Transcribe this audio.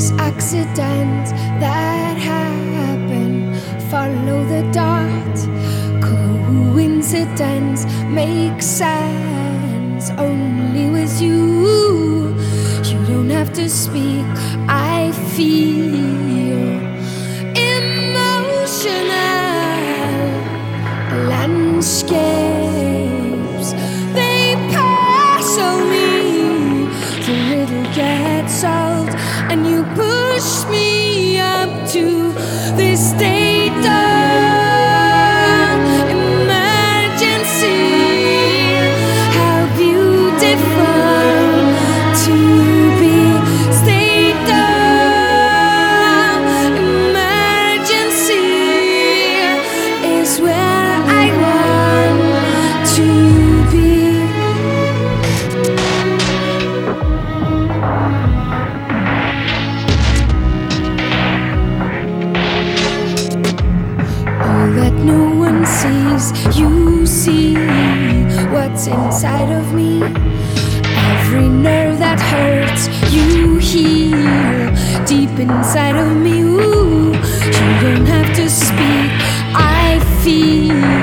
these accidents that happen follow the dot. Coincidence makes sense only with you. You don't have to speak. I feel emotional landscapes. They pass on me. The riddle gets solved, and you push me up to this state of emergency. How beautiful to be state of emergency is where I want to be. All that no one sees, you see what's inside of me. Every nerve that hurts, you heal deep inside of me. Ooh, you don't have to speak. I feel